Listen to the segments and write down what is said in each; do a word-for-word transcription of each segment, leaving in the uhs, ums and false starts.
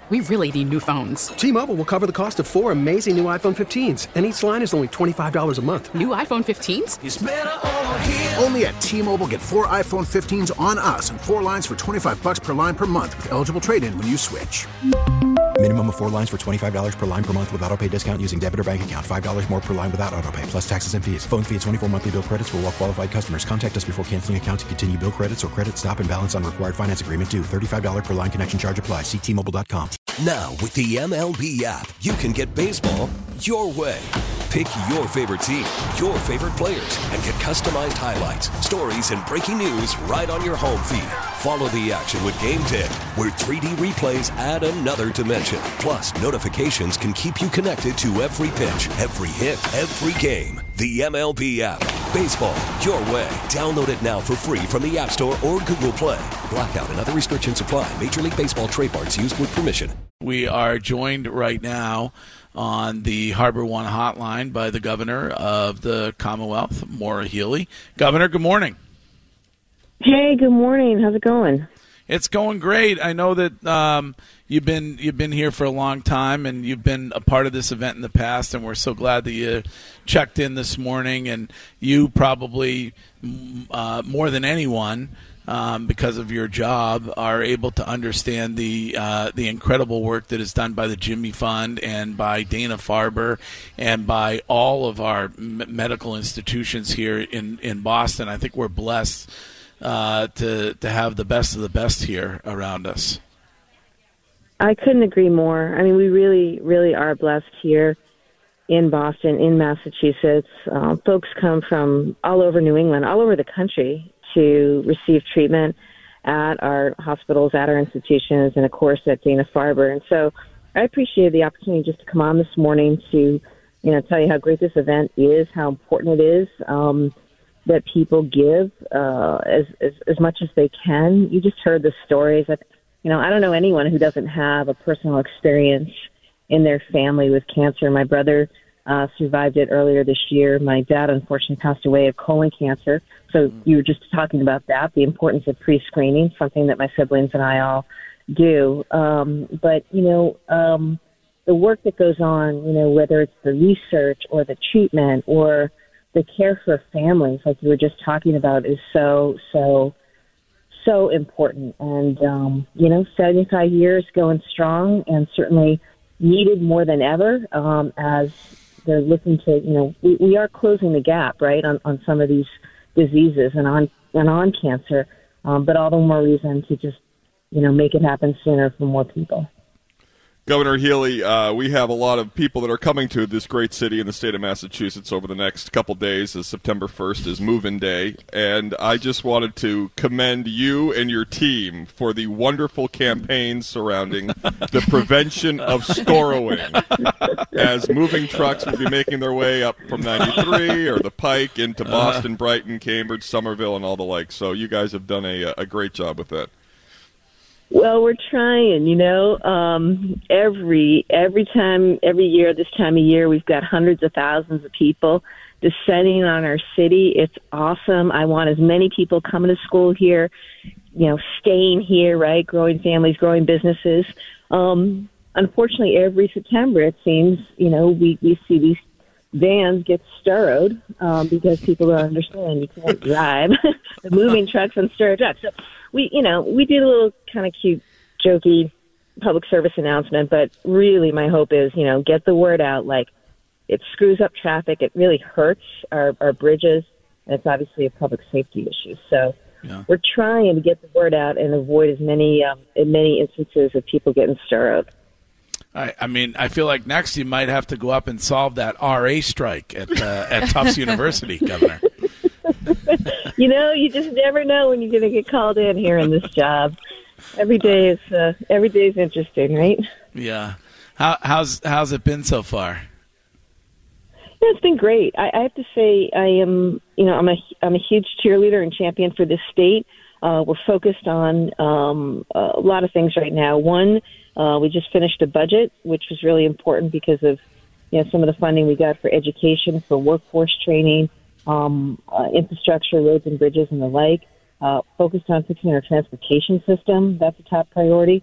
we really need new phones. T-Mobile will cover the cost of four amazing new iPhone fifteens, and each line is only twenty-five dollars a month. New iPhone fifteens? It's better over here. Only at T-Mobile, get four iPhone fifteens on us and four lines for twenty-five dollars per line per month with eligible trade-in when you switch. Minimum of four lines for twenty-five dollars per line per month with autopay discount using debit or bank account. five dollars more per line without autopay, plus taxes and fees. Phone fee at twenty-four monthly bill credits for well-qualified customers. Contact us before canceling account to continue bill credits or credit stop and balance on required finance agreement due. thirty-five dollars per line connection charge applies. See T Mobile dot com. Now, with the M L B app, you can get baseball your way. Pick your favorite team, your favorite players, and get customized highlights, stories, and breaking news right on your home feed. Follow the action with Game Day, where three D replays add another dimension. Plus, notifications can keep you connected to every pitch, every hit, every game. The M L B app. Baseball your way. Download it now for free from the App Store or Google Play. Blackout and other restrictions apply. Major League Baseball trademarks used with permission. We are joined right now on the Harbor One hotline by the governor of the Commonwealth, Maura Healey. Governor, good morning. Hey, good morning. How's it going? It's going great. I know that um, you've been you've been here for a long time, and you've been a part of this event in the past, and we're so glad that you checked in this morning. And you probably, uh, more than anyone, um, because of your job, are able to understand the uh, the incredible work that is done by the Jimmy Fund and by Dana-Farber and by all of our m- medical institutions here in, in Boston. I think we're blessed Uh, to to have the best of the best here around us. I couldn't agree more. I mean, we really, really are blessed here in Boston, in Massachusetts. Uh, folks come from all over New England, all over the country to receive treatment at our hospitals, at our institutions, and, of course, at Dana-Farber. And so I appreciate the opportunity just to come on this morning to, you know, tell you how great this event is, how important it is, um, that people give uh, as, as as much as they can. You just heard the stories. I, you know, I don't know anyone who doesn't have a personal experience in their family with cancer. My brother uh, survived it earlier this year. My dad, unfortunately, passed away of colon cancer. So you were just talking about that, the importance of pre-screening, something that my siblings and I all do. Um, but, you know, um, the work that goes on, you know, whether it's the research or the treatment or the care for families, like you were just talking about, is so, so, so important. And, um, you know, seventy-five years going strong and certainly needed more than ever um, as they're looking to, you know, we, we are closing the gap, right, on, on some of these diseases and on, and on cancer, um, but all the more reason to just, you know, make it happen sooner for more people. Governor Healey, uh, we have a lot of people that are coming to this great city in the state of Massachusetts over the next couple days, as September first is move-in day, and I just wanted to commend you and your team for the wonderful campaign surrounding the prevention of storrowing, as moving trucks will be making their way up from ninety-three or the Pike into Boston, Brighton, Cambridge, Somerville, and all the like. So you guys have done a, a great job with that. Well, we're trying, you know, um, every every time, every year, this time of year, we've got hundreds of thousands of people descending on our city. It's awesome. I want as many people coming to school here, you know, staying here, right, growing families, growing businesses. Um, unfortunately, every September, it seems, you know, we, we see these vans get stirred um, because people don't understand you can't drive the moving trucks and stir trucks. So we, you know, we did a little kind of cute, jokey public service announcement, but really my hope is, you know, get the word out. Like, it screws up traffic. It really hurts our, our bridges, and it's obviously a public safety issue. So yeah. We're trying to get the word out and avoid as many, um, as many instances of people getting stirred. I, I mean, I feel like next you might have to go up and solve that R A strike at uh, at Tufts University, Governor. You know, you just never know when you're going to get called in here in this job. Every day is uh, every day is interesting, right? Yeah. How how's how's it been so far? Yeah, it's been great. I, I have to say, I am, you know, I'm a I'm a huge cheerleader and champion for this state. Uh, we're focused on um, a lot of things right now. One, uh, we just finished a budget, which was really important because of, you know, some of the funding we got for education, for workforce training, um, uh, infrastructure, roads and bridges, and the like. Uh, focused on fixing our transportation system. That's a top priority.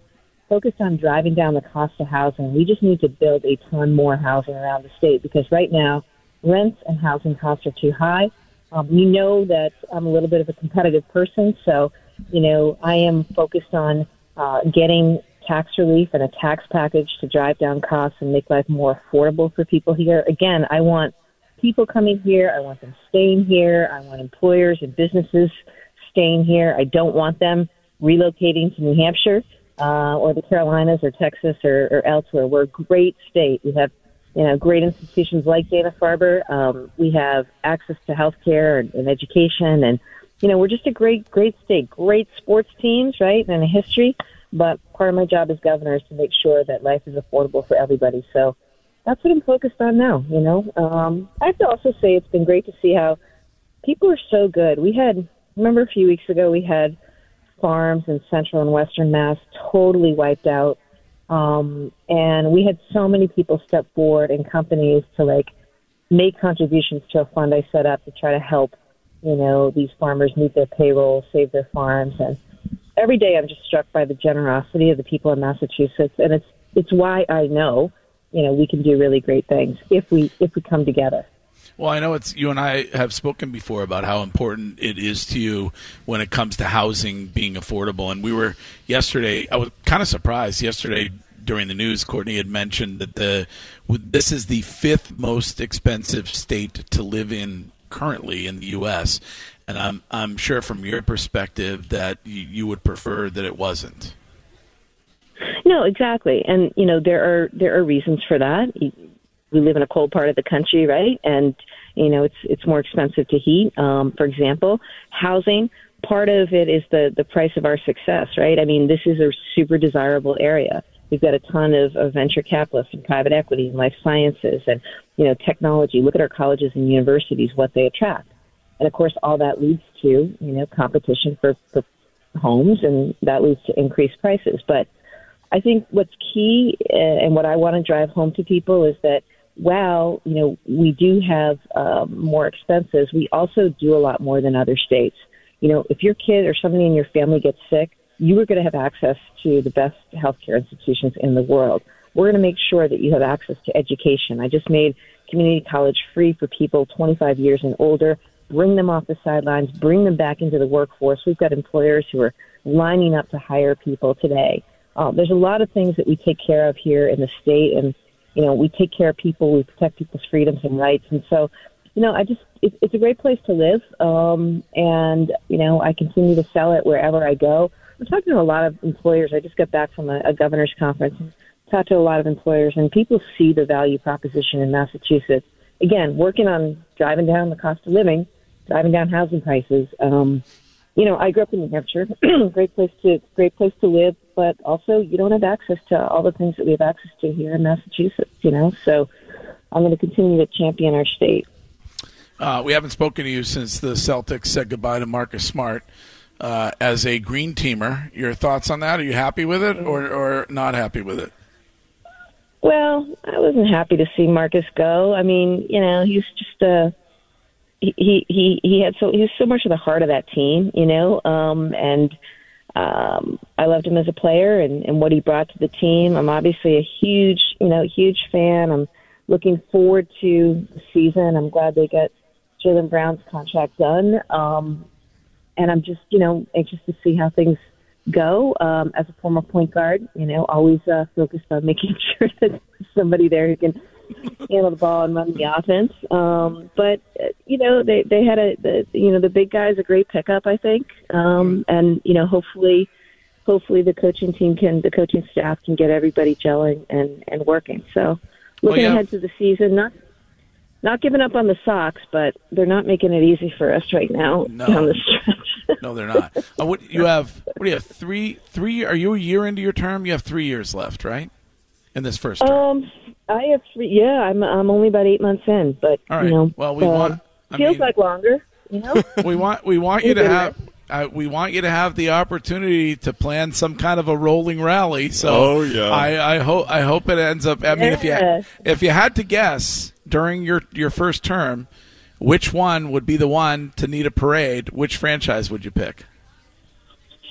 focused on driving down the cost of housing. We just need to build a ton more housing around the state because right now rents and housing costs are too high. Um, you know that I'm a little bit of a competitive person, so, you know, I am focused on uh, getting tax relief and a tax package to drive down costs and make life more affordable for people here. Again, I want people coming here. I want them staying here. I want employers and businesses staying here. I don't want them relocating to New Hampshire uh, or the Carolinas or Texas or, or elsewhere. We're a great state. We have, you know, great institutions like Dana-Farber. Um, we have access to health care and, and education. And, you know, we're just a great, great state. Great sports teams, right, and a history. But part of my job as governor is to make sure that life is affordable for everybody. So that's what I'm focused on now, you know. Um, I have to also say it's been great to see how people are so good. We had, remember a few weeks ago, we had farms in central and western Mass totally wiped out. Um, and we had so many people step forward and companies to, like, make contributions to a fund I set up to try to help, you know, these farmers meet their payroll, save their farms. And every day I'm just struck by the generosity of the people in Massachusetts. And it's it's why I know, you know, we can do really great things if we if we come together. Well, I know it's you and I have spoken before about how important it is to you when it comes to housing being affordable. And we were yesterday, I was kind of surprised yesterday during the news, Courtney had mentioned that the this is the fifth most expensive state to live in currently in the U S. And I'm I'm sure from your perspective that you, you would prefer that it wasn't. No, exactly. And, you know, there are there are reasons for that. We live in a cold part of the country, right? And, you know, it's it's more expensive to heat. Um, for example, housing, part of it is the, the price of our success, right? I mean, this is a super desirable area. We've got a ton of, of venture capitalists and private equity and life sciences and, you know, technology. Look at our colleges and universities, what they attract. And, of course, all that leads to, you know, competition for, for homes, and that leads to increased prices. But I think what's key uh, and what I want to drive home to people is that, while, you know, we do have um, more expenses, we also do a lot more than other states. You know, if your kid or somebody in your family gets sick, you are going to have access to the best healthcare institutions in the world. We're going to make sure that you have access to education. I just made community college free for people twenty-five years and older. Bring them off the sidelines, bring them back into the workforce. We've got employers who are lining up to hire people today. Um, there's a lot of things that we take care of here in the state, and, you know, we take care of people, we protect people's freedoms and rights. And so, you know, I just, it, it's a great place to live. Um, and, you know, I continue to sell it wherever I go. I'm talking to a lot of employers. I just got back from a, a governor's conference and talked to a lot of employers, and people see the value proposition in Massachusetts. Again, working on driving down the cost of living, driving down housing prices. Um, you know, I grew up in New Hampshire, great place to, great place to live, but also you don't have access to all the things that we have access to here in Massachusetts, you know, so I'm going to continue to champion our state. Uh, we haven't spoken to you since the Celtics said goodbye to Marcus Smart. Uh, as a green teamer, your thoughts on that? Are you happy with it or, or not happy with it? Well, I wasn't happy to see Marcus go. I mean, you know, he's just a, he, he, he had so, he was so much of the heart of that team, you know, um, and um, I loved him as a player and, and what he brought to the team. I'm obviously a huge, you know, huge fan. I'm looking forward to the season. I'm glad they got Jaylen Brown's contract done. Um, and I'm just, you know, anxious to see how things go. Um, as a former point guard, you know, always uh, focused on making sure that there's somebody there who can handle the ball and run the offense. Um, but, uh, you know, they, they had a, the, you know, the big guy's a great pickup, I think. Um, and, you know, hopefully, hopefully the coaching team can, the coaching staff can get everybody gelling and, and working. So looking well, yeah. ahead to the season, not, not giving up on the Sox, but they're not making it easy for us right now no. down the stretch. No, they're not. Uh, what you have? What do you have? Three, three. Are you a year into your term? You have three years left, right? In this first term. Um, I have three. Yeah, I'm. I'm only about eight months in, but all right. you know, well, we uh, want. I feels mean, like longer. You know, we want. We want you to have. Uh, we want you to have the opportunity to plan some kind of a rolling rally. So, oh yeah. I, I hope. I hope it ends up. I mean, if you if you had to guess during your your first term, which one would be the one to need a parade? Which franchise would you pick?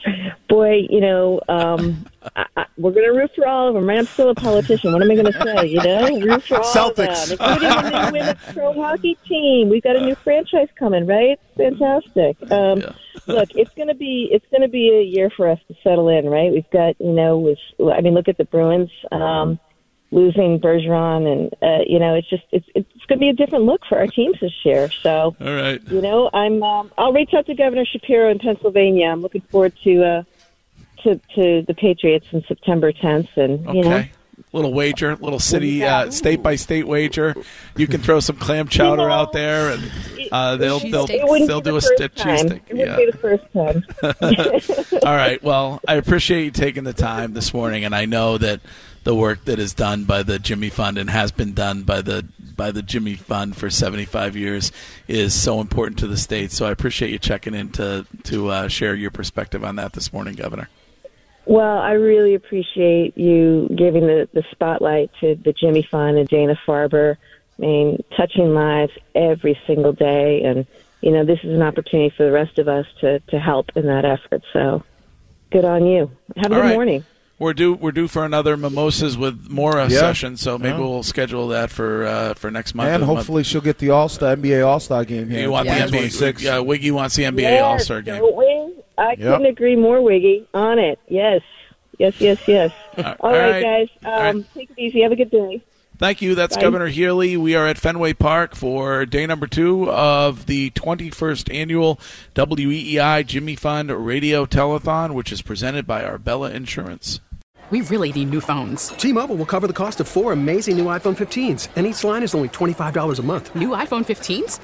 Boy, you know, um, I, I, we're going to root for all of them, right? I'm still a politician. What am I going to say, you know? Root for all Celtics. of them, including the new women's pro hockey team. We've got a new franchise coming, right? Fantastic. Um, Yeah. Look, it's going to be it's going to be a year for us to settle in, right? We've got, you know, with I mean, look at the Bruins um, losing Bergeron, and uh, you know, it's just it's it's going to be a different look for our teams this year. So, All right. you know, I'm um, I'll reach out to Governor Shapiro in Pennsylvania. I'm looking forward to uh, to to the Patriots on September tenth, and you know. Okay. Little wager, little city, uh, state by state wager. You can throw some clam chowder You know, out there, and uh, they'll they'll It wouldn't they'll be do a the first st- time. cheese stick. It wouldn't Yeah. be the first time. All right. Well, I appreciate you taking the time this morning, and I know that the work that is done by the Jimmy Fund and has been done by the by the Jimmy Fund for seventy-five years is so important to the state. So I appreciate you checking in to to uh, share your perspective on that this morning, Governor. Well, I really appreciate you giving the, the spotlight to the Jimmy Fund and Dana Farber. I mean, touching lives every single day. And, you know, this is an opportunity for the rest of us to, to help in that effort. So good on you. Have a All good right. morning. We're due. We're due for another mimosas with Mora Yeah. session, so maybe Yeah. we'll schedule that for uh, for next month. And or the hopefully she'll get the All-Star, N B A All-Star game month. here. you want in the N B A. twenty-six. Yeah, Wiggy wants the N B A Yes, All Star game. don't we? I Yep. couldn't agree more, Wiggy. On it. Yes. Yes, yes, yes. All All right. right, guys. Um, All right. Take it easy. Have a good day. Thank you. That's Bye. Governor Healy. We are at Fenway Park for day number two of the twenty-first annual W E E I Jimmy Fund Radio Telethon, which is presented by Arbella Insurance. We really need new phones. T-Mobile will cover the cost of four amazing new iPhone fifteens, and each line is only twenty-five dollars a month. New iPhone fifteens?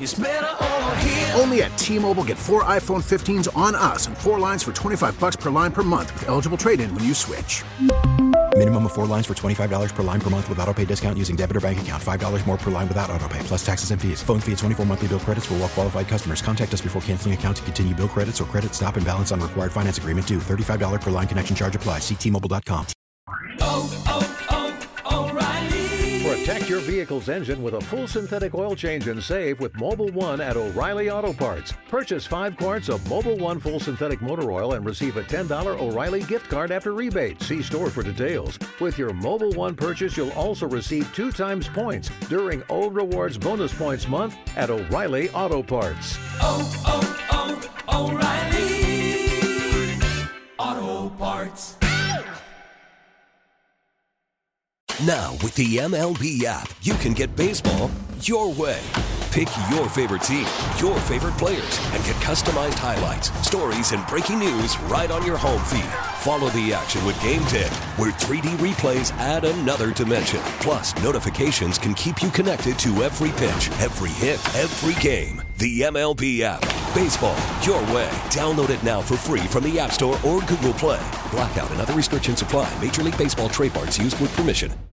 Only at T-Mobile, get four iPhone fifteens on us and four lines for twenty-five bucks per line per month with eligible trade-in when you switch. Minimum of four lines for twenty-five dollars per line per month with auto pay discount using debit or bank account. five dollars more per line without auto pay, plus taxes and fees. Phone fee at twenty-four monthly bill credits for well-qualified customers. Contact us before canceling account to continue bill credits or credit stop and balance on required finance agreement due. thirty-five dollars per line connection charge applies. See T Mobile dot com. Protect your vehicle's engine with a full synthetic oil change and save with Mobile One at O'Reilly Auto Parts. Purchase five quarts of Mobile One full synthetic motor oil and receive a ten dollars O'Reilly gift card after rebate. See store for details. With your Mobile One purchase, you'll also receive two times points during O Rewards Bonus Points Month at O'Reilly Auto Parts. Oh, oh, oh, O'Reilly Auto Parts. Now, with the M L B app, you can get baseball your way. Pick your favorite team, your favorite players, and get customized highlights, stories, and breaking news right on your home feed. Follow the action with Game Day, where three D replays add another dimension. Plus, notifications can keep you connected to every pitch, every hit, every game. The M L B app. Baseball your way. Download it now for free from the App Store or Google Play. Blackout and other restrictions apply. Major League Baseball trademarks used with permission.